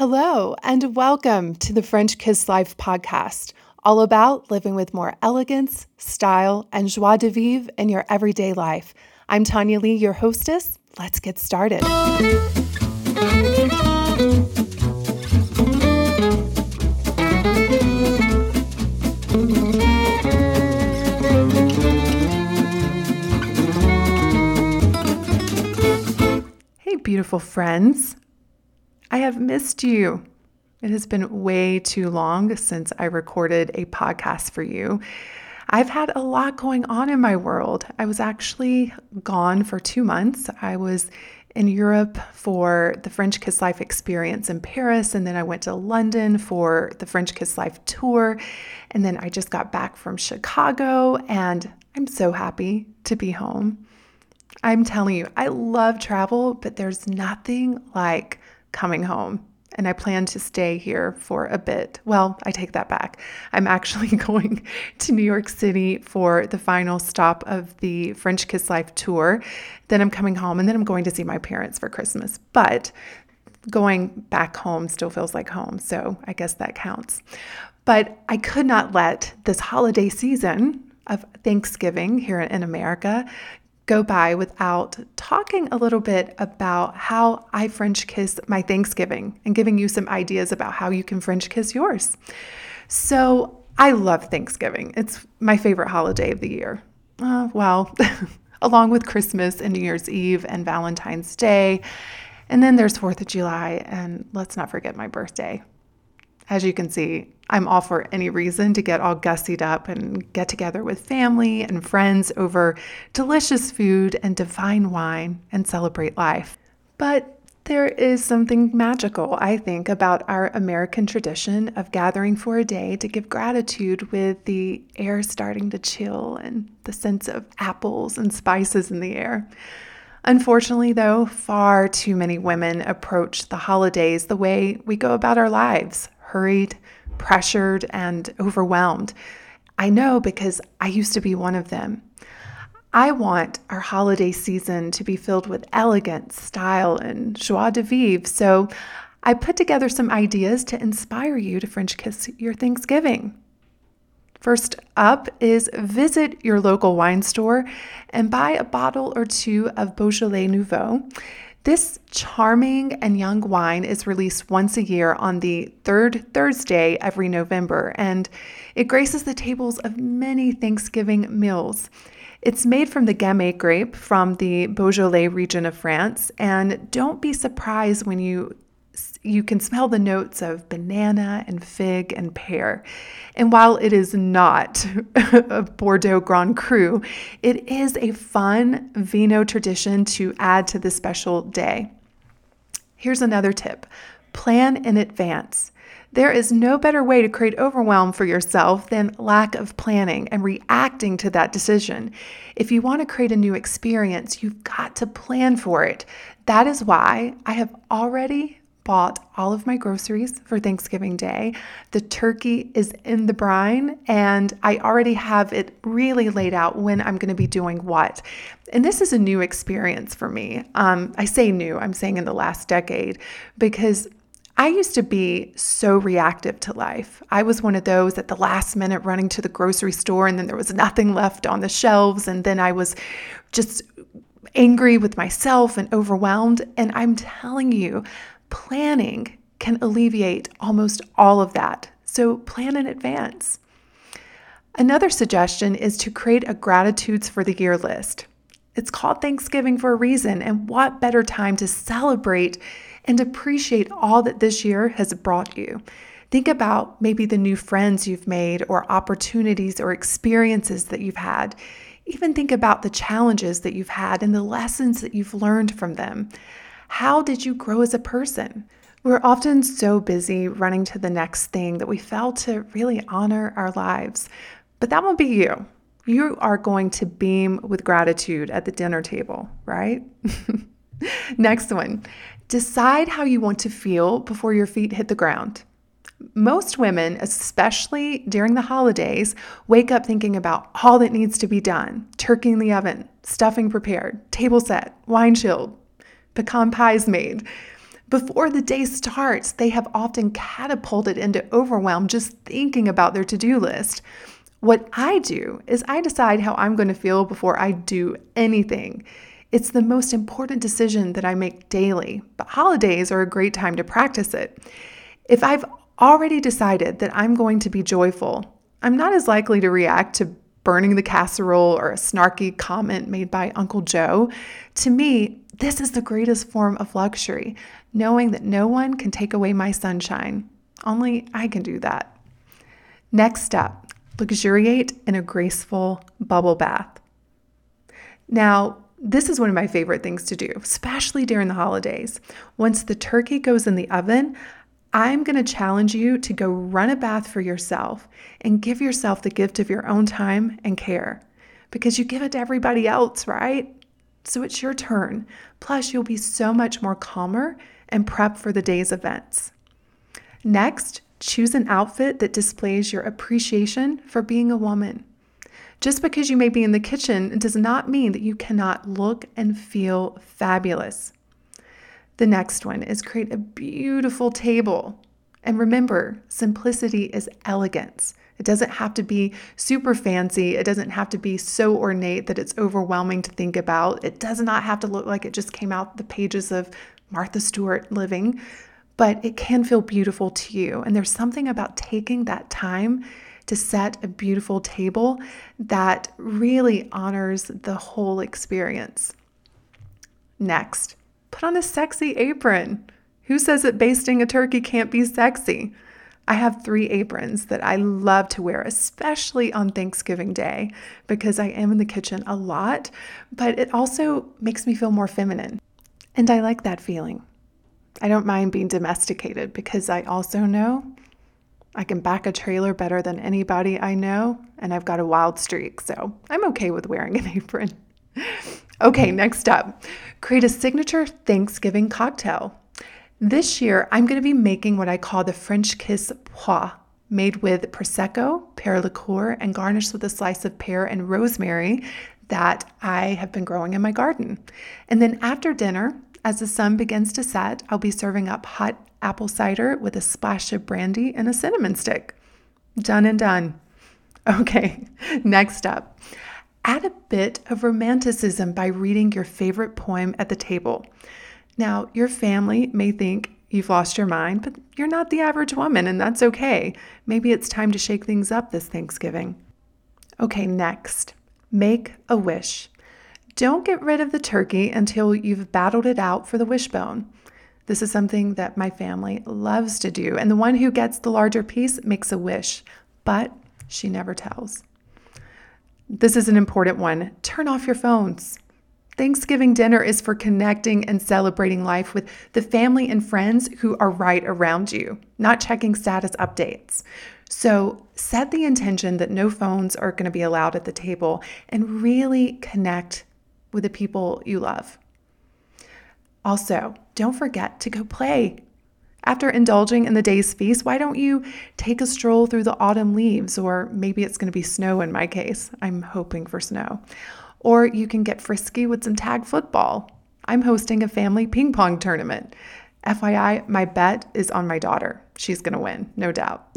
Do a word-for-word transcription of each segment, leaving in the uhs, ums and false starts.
Hello, and welcome to the French Kiss Life podcast, all about living with more elegance, style, and joie de vivre in your everyday life. I'm Tanya Lee, your hostess. Let's get started. Hey, beautiful friends. I have missed you. It has been way too long since I recorded a podcast for you. I've had a lot going on in my world. I was actually gone for two months. I was in Europe for the French Kiss Life experience in Paris, and then I went to London for the French Kiss Life tour, and then I just got back from Chicago, and I'm so happy to be home. I'm telling you, I love travel, but there's nothing like coming home, and I plan to stay here for a bit. Well, I take that back. I'm actually going to New York City for the final stop of the French Kiss Life tour. Then I'm coming home, and then I'm going to see my parents for Christmas. But going back home still feels like home, so I guess that counts. But I could not let this holiday season of Thanksgiving here in America go by without talking a little bit about how I French kiss my Thanksgiving and giving you some ideas about how you can French kiss yours. So I love Thanksgiving. It's my favorite holiday of the year. Uh, well, along with Christmas and New Year's Eve and Valentine's Day. And then there's fourth of July, and let's not forget my birthday. As you can see, I'm all for any reason to get all gussied up and get together with family and friends over delicious food and divine wine and celebrate life. But there is something magical, I think, about our American tradition of gathering for a day to give gratitude with the air starting to chill and the sense of apples and spices in the air. Unfortunately, though, far too many women approach the holidays the way we go about our lives, hurried, pressured, and overwhelmed. I know because I used to be one of them. I want our holiday season to be filled with elegance, style, and joie de vivre, so I put together some ideas to inspire you to French kiss your Thanksgiving. First up is visit your local wine store and buy a bottle or two of Beaujolais Nouveau. This charming and young wine is released once a year on the third Thursday every November, and it graces the tables of many Thanksgiving meals. It's made from the Gamay grape from the Beaujolais region of France, and don't be surprised when you you can smell the notes of banana and fig and pear. And while it is not a Bordeaux Grand Cru, it is a fun vino tradition to add to the special day. Here's another tip. Plan in advance. There is no better way to create overwhelm for yourself than lack of planning and reacting to that decision. If you want to create a new experience, you've got to plan for it. That is why I have already bought all of my groceries for Thanksgiving Day. The turkey is in the brine, and I already have it really laid out when I'm going to be doing what. And this is a new experience for me. Um, I say new, I'm saying in the last decade, because I used to be so reactive to life. I was one of those at the last minute running to the grocery store, and then there was nothing left on the shelves, and then I was just angry with myself and overwhelmed. And I'm telling you, planning can alleviate almost all of that. So plan in advance. Another suggestion is to create a gratitudes for the year list. It's called Thanksgiving for a reason, and what better time to celebrate and appreciate all that this year has brought you. Think about maybe the new friends you've made or opportunities or experiences that you've had. Even think about the challenges that you've had and the lessons that you've learned from them. How did you grow as a person? We're often so busy running to the next thing that we fail to really honor our lives. But that won't be you. You are going to beam with gratitude at the dinner table, right? Next one, decide how you want to feel before your feet hit the ground. Most women, especially during the holidays, wake up thinking about all that needs to be done. Turkey in the oven, stuffing prepared, table set, wine chilled, pecan pies made. Before the day starts, they have often catapulted into overwhelm just thinking about their to-do list. What I do is I decide how I'm going to feel before I do anything. It's the most important decision that I make daily, but holidays are a great time to practice it. If I've already decided that I'm going to be joyful, I'm not as likely to react to burning the casserole or a snarky comment made by Uncle Joe. To me, this is the greatest form of luxury, knowing that no one can take away my sunshine. Only I can do that. Next up, luxuriate in a graceful bubble bath. Now, this is one of my favorite things to do, especially during the holidays. Once the turkey goes in the oven, I'm going to challenge you to go run a bath for yourself and give yourself the gift of your own time and care, because you give it to everybody else, right? So it's your turn. Plus, you'll be so much more calmer and prep for the day's events. Next, choose an outfit that displays your appreciation for being a woman. Just because you may be in the kitchen does not mean that you cannot look and feel fabulous. The next one is create a beautiful table. And remember, simplicity is elegance. It doesn't have to be super fancy. It doesn't have to be so ornate that it's overwhelming to think about. It does not have to look like it just came out the pages of Martha Stewart Living, but it can feel beautiful to you. And there's something about taking that time to set a beautiful table that really honors the whole experience. Next, put on a sexy apron. Who says that basting a turkey can't be sexy? I have three aprons that I love to wear, especially on Thanksgiving Day, because I am in the kitchen a lot, but it also makes me feel more feminine. And I like that feeling. I don't mind being domesticated because I also know I can back a trailer better than anybody I know, and I've got a wild streak, so I'm okay with wearing an apron. Okay, next up, create a signature Thanksgiving cocktail. This year, I'm going to be making what I call the French Kiss Pois, made with Prosecco, pear liqueur, and garnished with a slice of pear and rosemary that I have been growing in my garden. And then after dinner, as the sun begins to set, I'll be serving up hot apple cider with a splash of brandy and a cinnamon stick. Done and done. Okay, next up. Add a bit of romanticism by reading your favorite poem at the table. Now, your family may think you've lost your mind, but you're not the average woman, and that's okay. Maybe it's time to shake things up this Thanksgiving. Okay, next. Make a wish. Don't get rid of the turkey until you've battled it out for the wishbone. This is something that my family loves to do, and the one who gets the larger piece makes a wish, but she never tells. This is an important one. Turn off your phones. Thanksgiving dinner is for connecting and celebrating life with the family and friends who are right around you, not checking status updates. So set the intention that no phones are going to be allowed at the table and really connect with the people you love. Also, don't forget to go play. After indulging in the day's feast, why don't you take a stroll through the autumn leaves? Or maybe it's going to be snow in my case. I'm hoping for snow. Or you can get frisky with some tag football. I'm hosting a family ping pong tournament. F Y I, my bet is on my daughter. She's going to win, no doubt.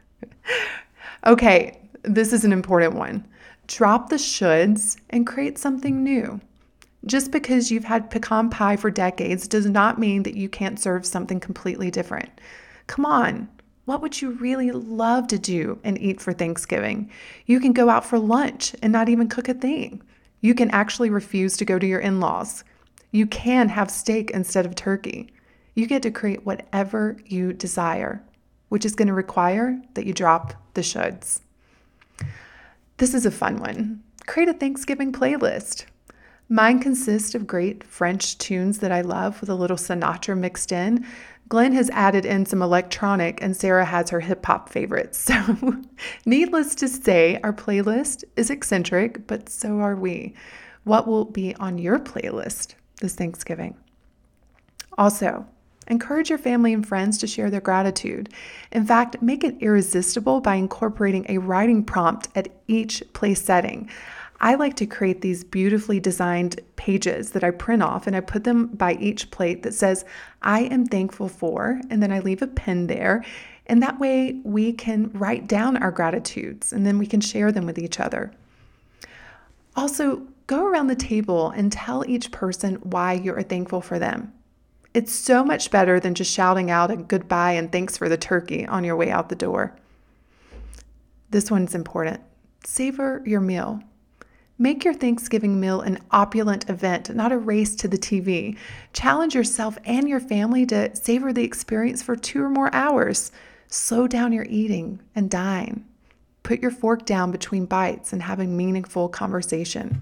Okay, this is an important one. Drop the shoulds and create something new. Just because you've had pecan pie for decades does not mean that you can't serve something completely different. Come on, what would you really love to do and eat for Thanksgiving? You can go out for lunch and not even cook a thing. You can actually refuse to go to your in-laws. You can have steak instead of turkey. You get to create whatever you desire, which is going to require that you drop the shoulds. This is a fun one. Create a Thanksgiving playlist. Mine consists of great French tunes that I love with a little Sinatra mixed in. Glenn has added in some electronic and Sarah has her hip hop favorites. So needless to say, our playlist is eccentric, but so are we. What will be on your playlist this Thanksgiving? Also, encourage your family and friends to share their gratitude. In fact, make it irresistible by incorporating a writing prompt at each place setting. I like to create these beautifully designed pages that I print off, and I put them by each plate that says, I am thankful for, and then I leave a pin there. And that way we can write down our gratitudes and then we can share them with each other. Also, go around the table and tell each person why you are thankful for them. It's so much better than just shouting out a goodbye and thanks for the turkey on your way out the door. This one's important. Savor your meal. Make your Thanksgiving meal an opulent event, not a race to the T V. Challenge yourself and your family to savor the experience for two or more hours. Slow down your eating and dine. Put your fork down between bites and have a meaningful conversation.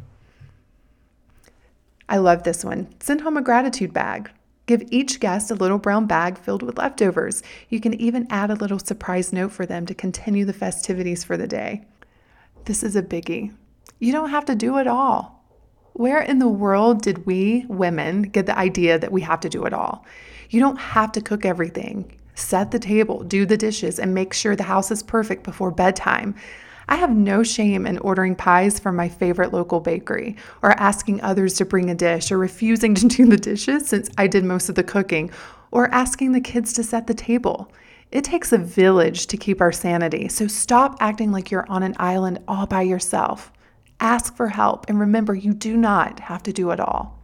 I love this one. Send home a gratitude bag. Give each guest a little brown bag filled with leftovers. You can even add a little surprise note for them to continue the festivities for the day. This is a biggie. You don't have to do it all. Where in the world did we women get the idea that we have to do it all? You don't have to cook everything. Set the table, do the dishes, and make sure the house is perfect before bedtime. I have no shame in ordering pies from my favorite local bakery, or asking others to bring a dish, or refusing to do the dishes since I did most of the cooking, or asking the kids to set the table. It takes a village to keep our sanity, so stop acting like you're on an island all by yourself. Ask for help, and remember, you do not have to do it all.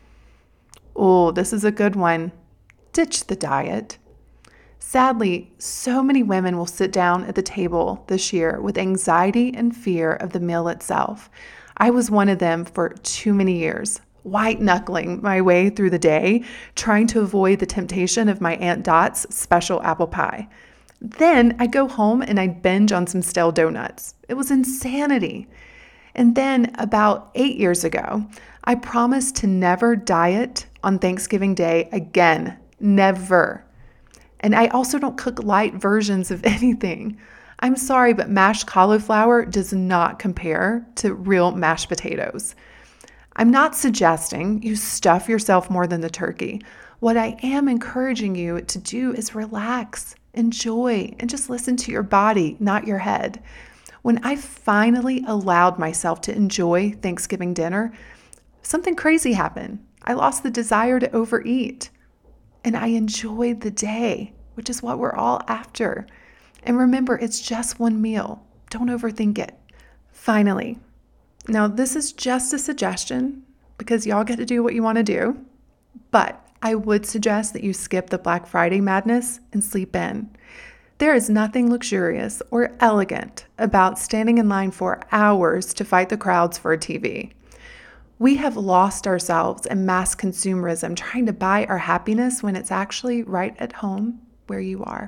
Oh, this is a good one. Ditch the diet. Sadly, so many women will sit down at the table this year with anxiety and fear of the meal itself. I was one of them for too many years, white-knuckling my way through the day, trying to avoid the temptation of my Aunt Dot's special apple pie. Then I'd go home and I'd binge on some stale donuts. It was insanity. And then about eight years ago, I promised to never diet on Thanksgiving Day again. Never. And I also don't cook light versions of anything. I'm sorry, but mashed cauliflower does not compare to real mashed potatoes. I'm not suggesting you stuff yourself more than the turkey. What I am encouraging you to do is relax, enjoy, and just listen to your body, not your head. When I finally allowed myself to enjoy Thanksgiving dinner, something crazy happened. I lost the desire to overeat. And I enjoyed the day, which is what we're all after. And remember, it's just one meal. Don't overthink it. Finally, now this is just a suggestion because y'all get to do what you want to do, but I would suggest that you skip the Black Friday madness and sleep in. There is nothing luxurious or elegant about standing in line for hours to fight the crowds for a T V. We have lost ourselves in mass consumerism, trying to buy our happiness when it's actually right at home where you are.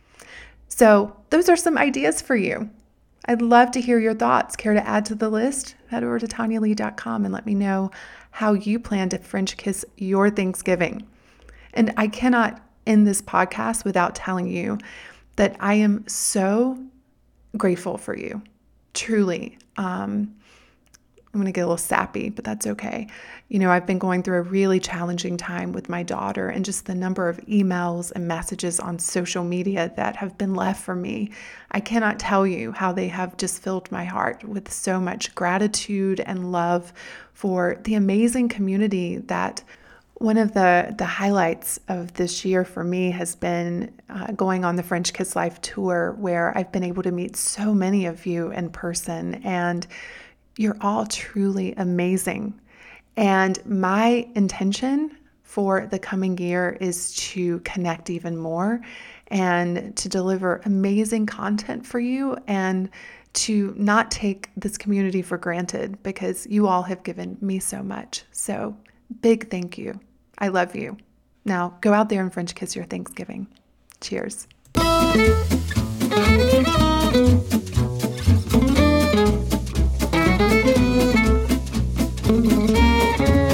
So those are some ideas for you. I'd love to hear your thoughts. Care to add to the list? Head over to tanya lee dot com and let me know how you plan to French kiss your Thanksgiving. And I cannot end this podcast without telling you that I am so grateful for you. Truly. Um, I'm going to get a little sappy, but that's okay. You know, I've been going through a really challenging time with my daughter, and just the number of emails and messages on social media that have been left for me. I cannot tell you how they have just filled my heart with so much gratitude and love for the amazing community that one of the, the highlights of this year for me has been uh, going on the French Kiss Life tour, where I've been able to meet so many of you in person, and you're all truly amazing. And my intention for the coming year is to connect even more and to deliver amazing content for you, and to not take this community for granted, because you all have given me so much. So big thank you. I love you. Now go out there and French kiss your Thanksgiving. Cheers. Thank you.